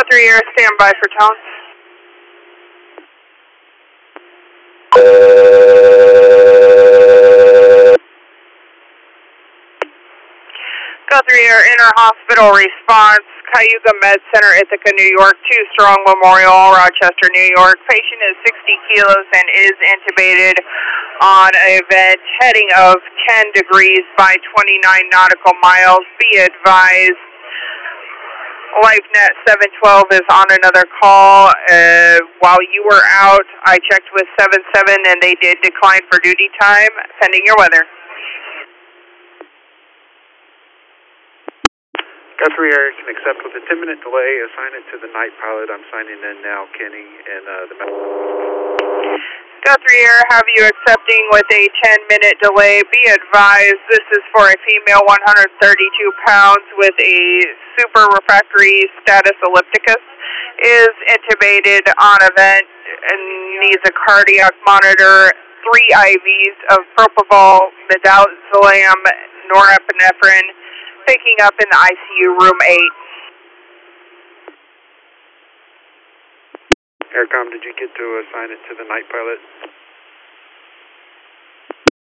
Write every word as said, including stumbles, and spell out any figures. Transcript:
three Air, stand by for tones. Go three Air, inter-hospital response, Cayuga Med Center, Ithaca, New York, two Strong Memorial, Rochester, New York. Patient is sixty kilos and is intubated on a vent heading of ten degrees by twenty-nine nautical miles. Be advised, LifeNet seven twelve is on another call. Uh, while you were out, I checked with seven seven and they did decline for duty time, pending your weather. Guthrie Air can accept with a ten minute delay. Assign it to the night pilot. I'm signing in now, Kenny, and uh, the. Guthrie Air, have you accepting with a ten minute delay. Be advised, this is for a female one hundred thirty-two pounds with a super refractory status ellipticus, is intubated on a vent and needs a cardiac monitor, three I Vs of propofol, midazolam, norepinephrine, picking up in the I C U room eight. Aircom, did you get to assign it to the night pilot?